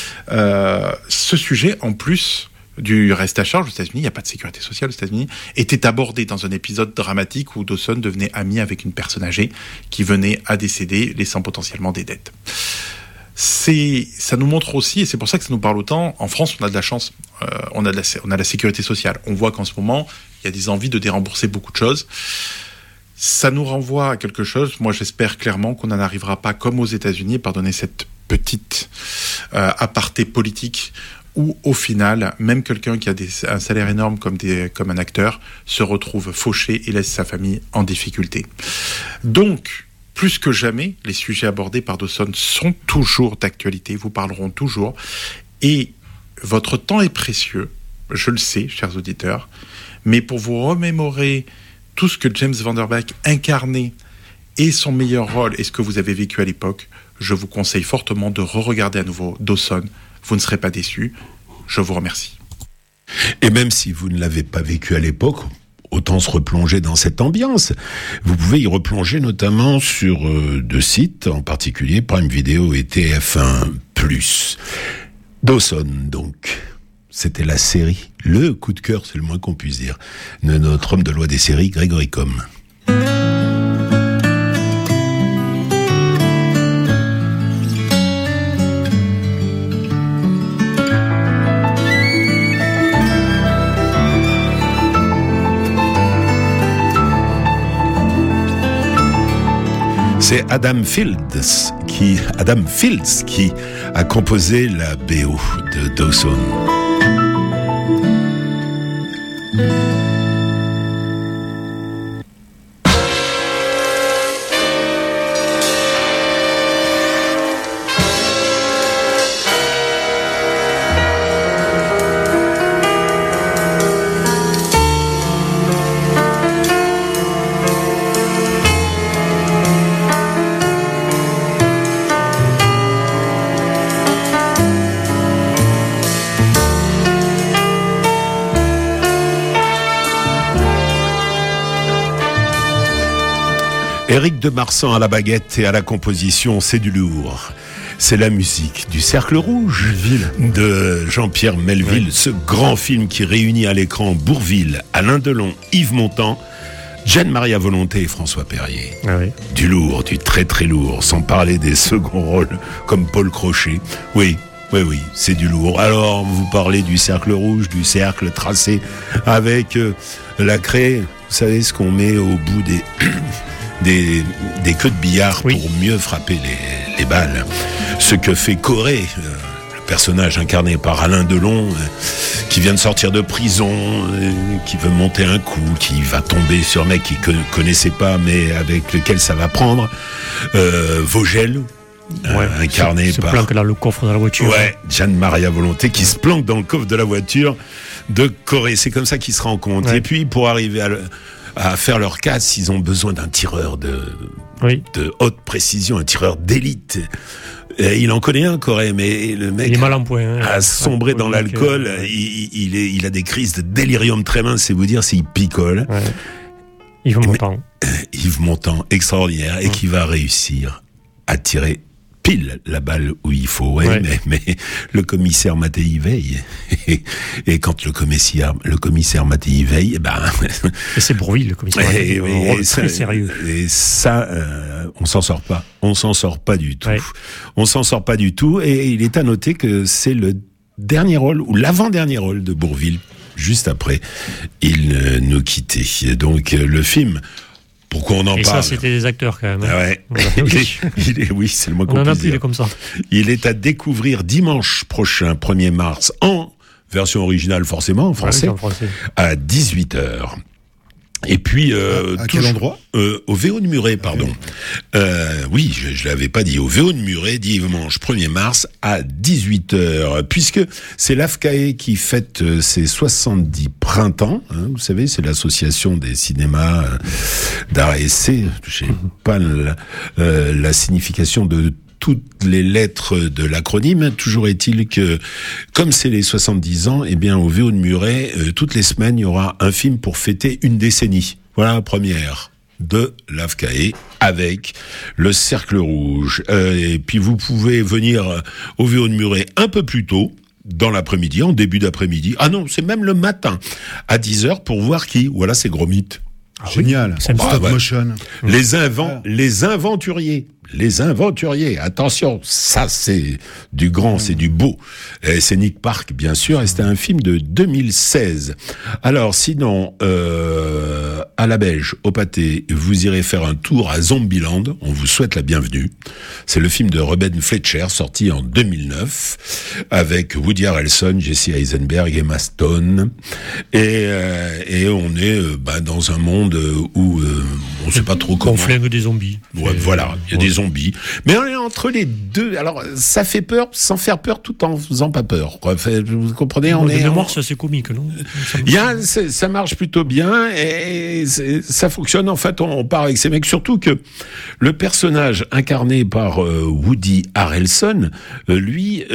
Ce sujet, en plus du reste à charge aux États-Unis, il n'y a pas de sécurité sociale aux États-Unis, était abordé dans un épisode dramatique où Dawson devenait ami avec une personne âgée qui venait à décéder, laissant potentiellement des dettes. Ça nous montre aussi, et c'est pour ça que ça nous parle autant, en France on a de la chance, on a la sécurité sociale. On voit qu'en ce moment, il y a des envies de dérembourser beaucoup de choses. Ça nous renvoie à quelque chose. Moi, j'espère clairement qu'on n'en arrivera pas comme aux États-Unis, pardonnez cette petite aparté politique, où au final, même quelqu'un qui a un salaire énorme comme un acteur se retrouve fauché et laisse sa famille en difficulté. Donc, plus que jamais, les sujets abordés par Dawson sont toujours d'actualité, vous parleront toujours, et votre temps est précieux, je le sais, chers auditeurs, mais pour vous remémorer tout ce que James Van Der Beek incarnait et son meilleur rôle et ce que vous avez vécu à l'époque, je vous conseille fortement de re-regarder à nouveau Dawson. Vous ne serez pas déçus. Je vous remercie. Et même si vous ne l'avez pas vécu à l'époque, autant se replonger dans cette ambiance. Vous pouvez y replonger notamment sur deux sites, en particulier Prime Video et TF1+. Dawson, donc. C'était la série, le coup de cœur, c'est le moins qu'on puisse dire, de notre homme de loi des séries, Grégory Comme. C'est Adam Fields Adam Fields, qui a composé la BO de Dawson. Éric de Marsan à la baguette et à la composition, c'est du lourd. C'est la musique du Cercle Rouge de Jean-Pierre Melville, ce grand film qui réunit à l'écran Bourvil, Alain Delon, Yves Montand, Jeanne-Marie Volonté et François Perrier. Ah oui. Du lourd, du très très lourd, sans parler des seconds rôles comme Paul Crochet. Oui, c'est du lourd. Alors, vous parlez du Cercle Rouge, du cercle tracé avec la craie, vous savez ce qu'on met au bout des queues de billard pour mieux frapper les balles. Ce que fait Corée, le personnage incarné par Alain Delon, qui vient de sortir de prison, qui veut monter un coup, qui va tomber sur un mec qu'il connaissait pas, mais avec lequel ça va prendre. Vogel, incarné par... Se planque dans le coffre de la voiture. Ouais, Jeanne-Marie Volonté, qui se planque dans le coffre de la voiture de Corée. C'est comme ça qu'ils se rencontrent. Ouais. Et puis, pour arriver à faire leur casse, ils ont besoin d'un tireur de haute précision, un tireur d'élite. Et il en connaît un, Corée, mais le mec il est mal en point, a sombré dans l'alcool. Il a des crises de délirium tremens, c'est vous dire s'il picole. Ouais. Yves Montand, extraordinaire, et qui va réussir à tirer pile la balle où il faut. Mais le commissaire Mattei veille. Et quand le commissaire Mattei veille, et c'est Bourvil, le commissaire Mattei. Très sérieux. Et ça, on s'en sort pas. On s'en sort pas du tout. Ouais. On s'en sort pas du tout. Et il est à noter que c'est le dernier rôle, ou l'avant-dernier rôle de Bourvil. Juste après, il nous quittait. Donc, le film... Pourquoi on en parle ? Et ça, c'était des acteurs quand même. Ah ouais. Oui, c'est le moins qu'on puisse dire. On en a plus, il est comme ça. Il est à découvrir dimanche prochain, 1er mars, en version originale forcément, en français, à 18h. Et puis... à quel endroit ? Au VO de Muret, pardon. Oui, je l'avais pas dit. Au VO de Muret, dimanche 1er mars à 18h. Puisque c'est l'AFCAE qui fête ses 70 printemps. Hein, vous savez, c'est l'association des cinémas d'art et essai. Je sais pas la signification de toutes les lettres de l'acronyme. Toujours est-il que, comme c'est les 70 ans, eh bien, au VO de Muret, toutes les semaines, il y aura un film pour fêter une décennie. Voilà la première de l'AFCAE avec le Cercle Rouge. Et puis, vous pouvez venir au VO de Muret un peu plus tôt, dans l'après-midi, en début d'après-midi. Ah non, c'est même le matin, à 10h, pour voir qui. Voilà, c'est gros mythe. Génial. C'est stop motion. Les aventuriers. Les aventuriers, attention, ça c'est du grand, c'est du beau. Et c'est Nick Park, bien sûr, et c'était un film de 2016. Alors sinon, à la Belge, au Pâté, vous irez faire un tour à Zombieland, on vous souhaite la bienvenue. C'est le film de Ruben Fletcher, sorti en 2009, avec Woody Harrelson, Jesse Eisenberg, Emma Stone. Et on est dans un monde où on ne sait pas trop comment... On flingue des zombies. Ouais, voilà, il y a des zombies. Mais on est entre les deux. Alors, ça fait peur sans faire peur tout en faisant pas peur. Vous comprenez, on est... De mémoire, c'est assez comique, non ? Ça marche plutôt bien et ça fonctionne. En fait, on part avec ces mecs. Surtout que le personnage incarné par Woody Harrelson, lui,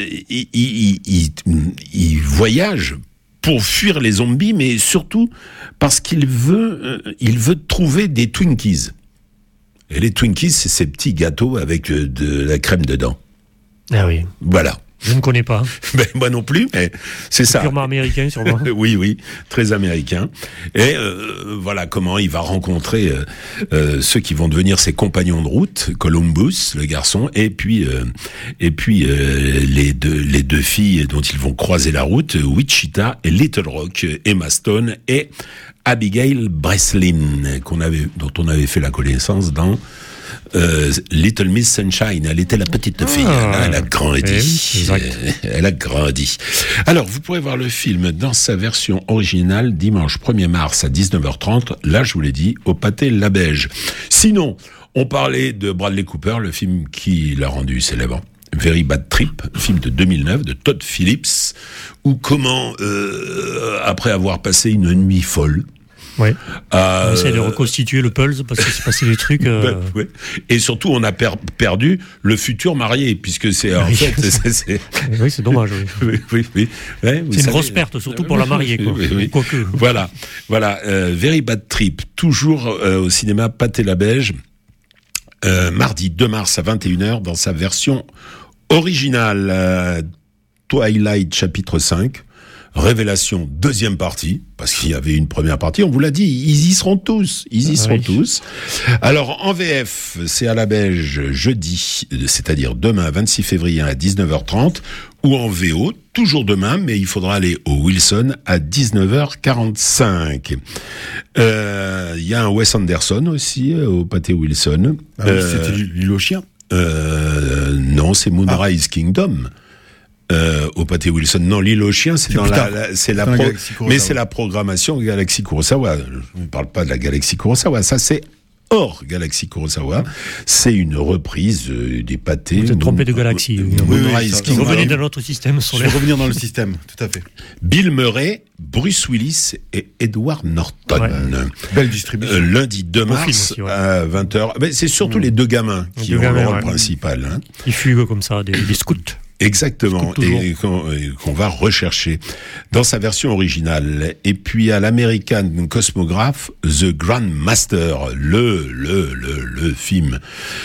il voyage pour fuir les zombies, mais surtout parce qu'il veut trouver des Twinkies. Et les Twinkies, c'est ces petits gâteaux avec de la crème dedans. Ah oui. Voilà. Je ne connais pas. Ben, moi non plus, mais c'est ça. Purement américain, sûrement. Oui, très américain. Et voilà comment il va rencontrer ceux qui vont devenir ses compagnons de route, Columbus, le garçon, et puis les deux filles dont ils vont croiser la route, Wichita et Little Rock, Emma Stone et Abigail Breslin, dont on avait fait la connaissance dans Little Miss Sunshine, elle était la petite fille, elle a grandi. Elle a grandi. Alors, vous pourrez voir le film dans sa version originale dimanche 1er mars à 19h30. Là, je vous l'ai dit, au Pâté Labège. Sinon, on parlait de Bradley Cooper, le film qui l'a rendu célèbre. Very Bad Trip, film de 2009 de Todd Phillips, où comment, après avoir passé une nuit folle, on essaie de reconstituer le pulse parce que c'est passé des trucs. Ouais. Et surtout, on a perdu le futur marié, puisque c'est en fait. Oui, c'est dommage. Oui. Ouais, c'est une grosse perte, surtout pour la mariée. Quoi. Oui. Quoique. Voilà. Very Bad Trip, toujours au cinéma Pâté Labège, mardi 2 mars à 21h dans sa version originale. Twilight chapitre 5. Révélation, deuxième partie, parce qu'il y avait une première partie, on vous l'a dit, ils y seront tous. Alors, en VF, c'est à la Belge jeudi, c'est-à-dire demain, 26 février à 19h30, ou en VO, toujours demain, mais il faudra aller au Wilson à 19h45. Il y a un Wes Anderson aussi, au Pâté Wilson. C'était l'île aux chiens? Non, c'est Moonrise Kingdom. Au Pâté Wilson. Non, l'île aux chiens, c'est la programmation Galaxy Kurosawa. Je ne parle pas de la Galaxy Kurosawa. Ça, c'est hors Galaxy Kurosawa. C'est une reprise des pâtés. Vous êtes trompé de Galaxy. Vous revenez dans notre système. Je vais revenir dans le système, tout à fait. Bill Murray, Bruce Willis et Edward Norton. Ouais. Belle distribution. Lundi 2 mars aussi, à 20h. Mais c'est surtout les deux gamins qui ont le rôle principal. Hein. Ils fuguent comme ça, des scouts. Exactement, et qu'on va rechercher dans sa version originale. Et puis à l'American Cosmograph, The Grand Master, le film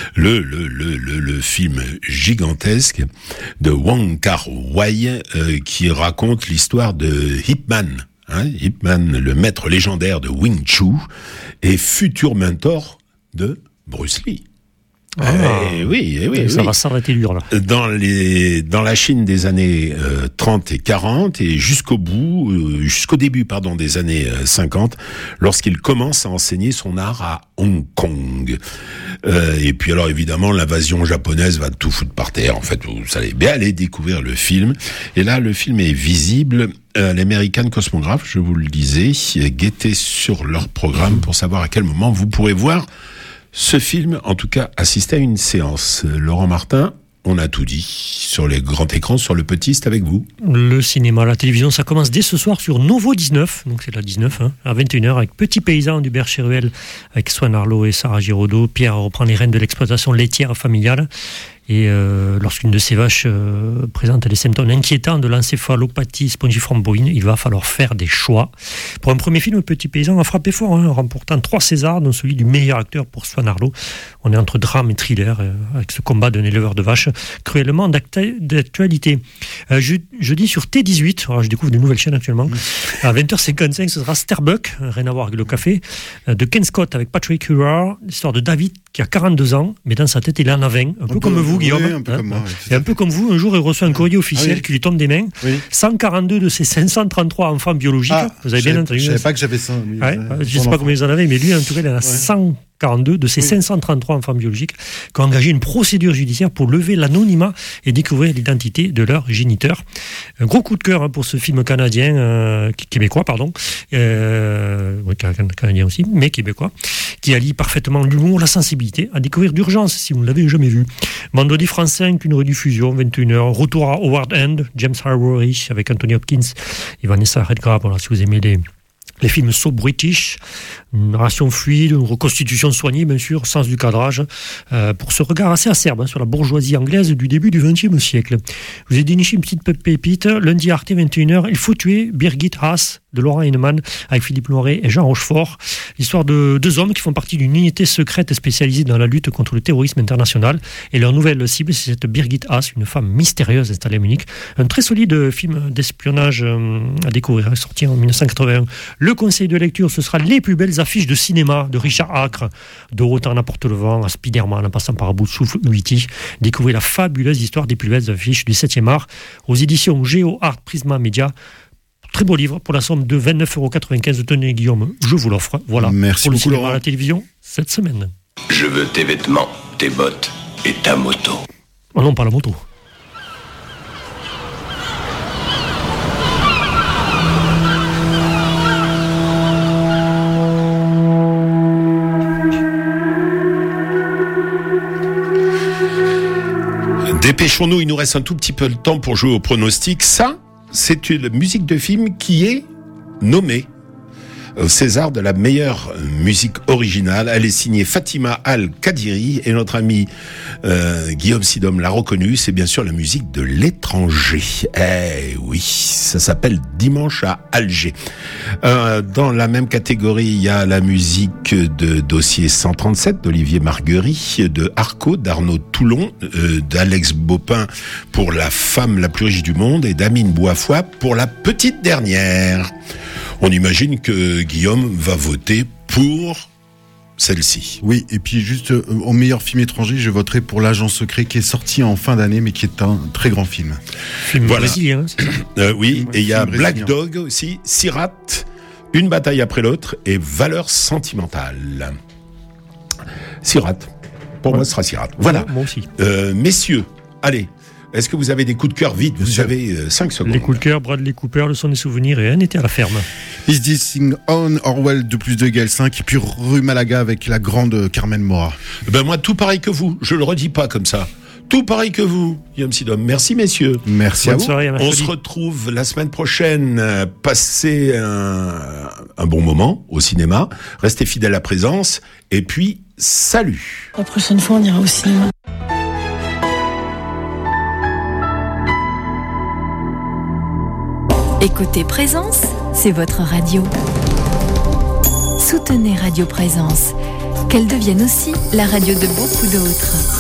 gigantesque de Wong Kar-wai qui raconte l'histoire de Ip Man. Ip Man, le maître légendaire de Wing Chun et futur mentor de Bruce Lee. Ça va s'arrêter dur là. Dans la Chine des années 30 et 40 et jusqu'au début des années 50, lorsqu'il commence à enseigner son art à Hong Kong. Et puis alors évidemment l'invasion japonaise va tout foutre par terre. En fait, vous allez bien aller découvrir le film. Et là, le film est visible. L'American Cosmograph, je vous le disais, guettez sur leur programme pour savoir à quel moment vous pourrez voir ce film, en tout cas, assister à une séance. Laurent Martin, on a tout dit sur les grands écrans, sur le petit, c'est avec vous. Le cinéma, la télévision, ça commence dès ce soir sur Novo 19, donc c'est la 19, à 21h, avec Petit Paysan d'Hubert Chéruel, avec Swan Arlo et Sarah Giraudot. Pierre reprend les rênes de l'exploitation laitière familiale. Et lorsqu'une de ces vaches présente des symptômes inquiétants de l'encéphalopathie spongiforme bovine, il va falloir faire des choix. Pour un premier film, Petit Paysan a frappé fort, remportant 3 Césars, dont celui du meilleur acteur pour Swan Arlo. On est entre drame et thriller, avec ce combat d'un éleveur de vaches cruellement d'actualité. Jeudi sur T18, alors je découvre de nouvelles chaînes actuellement, à 20h55, ce sera Starbuck, rien à voir avec le café, de Ken Scott avec Patrick Huard, l'histoire de David qui a 42 ans, mais dans sa tête il en a 20, un peu comme vous, Guillaume. Un peu comme moi, et un peu comme vous, un jour il reçoit un courrier officiel qui lui tombe des mains. 142 de ses 533 enfants biologiques. Vous avez bien entendu. Je ne savais pas que j'avais ça. Je ne sais pas combien ils en avaient, mais lui en tout cas il en a 142 de ses 533 enfants biologiques qui ont engagé une procédure judiciaire pour lever l'anonymat et découvrir l'identité de leur géniteur. Un gros coup de cœur pour ce film québécois, canadien aussi, mais québécois, qui allie parfaitement l'humour, la sensibilité, à découvrir d'urgence si vous ne l'avez jamais vu. Vendredi France 5, une rediffusion, 21h, retour à Howard End, James Harwood avec Anthony Hopkins et Vanessa Redgrave, si vous aimez les films so british, une narration fluide, une reconstitution soignée, bien sûr, sens du cadrage, pour ce regard assez acerbe sur la bourgeoisie anglaise du début du XXe siècle. Je vous ai déniché une petite pépite. Lundi Arte, 21h, Il faut tuer Birgit Haas, de Laurent Heinemann, avec Philippe Noiret et Jean Rochefort. L'histoire de 2 hommes qui font partie d'une unité secrète spécialisée dans la lutte contre le terrorisme international. Et leur nouvelle cible, c'est cette Birgit Haas, une femme mystérieuse installée à Munich. Un très solide film d'espionnage à découvrir, sorti en 1981. Le conseil de lecture, ce sera les plus belles affiches de cinéma de Richard Âcre, de Autant n'importe le vent à Spider-Man, en passant par un bout de souffle Witty. Découvrez la fabuleuse histoire des plus belles affiches du 7e art aux éditions Géo Art Prisma Media. Très beau livre pour la somme de 29,95 €. Tenez, Guillaume, je vous l'offre. Voilà. Merci pour le beaucoup, cinéma Laurent. à la télévision cette semaine. Je veux tes vêtements. tes bottes et ta moto. Oh non, pas la moto. Dépêchons-nous, il nous reste un tout petit peu de temps pour jouer au pronostic. Ça, c'est une musique de film qui est nommée au César de la meilleure musique originale. Elle est signée Fatima Al-Kadiri et notre ami Guillaume Sidom l'a reconnue. C'est bien sûr la musique de L'étranger. Eh oui, ça s'appelle Dimanche à Alger. Dans la même catégorie, il y a la musique de Dossier 137 d'Olivier Marguerite, de Arco d'Arnaud Toulon, d'Alex Baupin pour La femme la plus riche du monde et d'Amine Bouafoi pour La petite dernière. On imagine que Guillaume va voter pour celle-ci. Oui, et puis juste au meilleur film étranger, je voterai pour L'Agent secret qui est sorti en fin d'année, mais qui est un très grand film. Film brésilien, c'est ça oui, et il y a Black Dog aussi, Sirat, Une bataille après l'autre et Valeurs sentimentales. Sirat. Pour moi, ce sera Sirat. Voilà. Moi aussi. Messieurs, allez. Est-ce que vous avez des coups de cœur vite? Vous avez 5 secondes. Les coups de cœur, Bradley Cooper, Le son des souvenirs et Un été à la ferme. Is This Thing On, Orwell 2+2=5 et puis Rue Malaga avec la grande Carmen Maura. Ben moi, tout pareil que vous. Je le redis pas comme ça. Tout pareil que vous, Guillaume Sidom. Merci messieurs. Merci à vous. Soirée, on se retrouve la semaine prochaine. Passez un bon moment au cinéma. Restez fidèles à la présence. Et puis, salut. La prochaine fois, on ira au cinéma. Écoutez Présence, c'est votre radio. Soutenez Radio Présence, qu'elle devienne aussi la radio de beaucoup d'autres.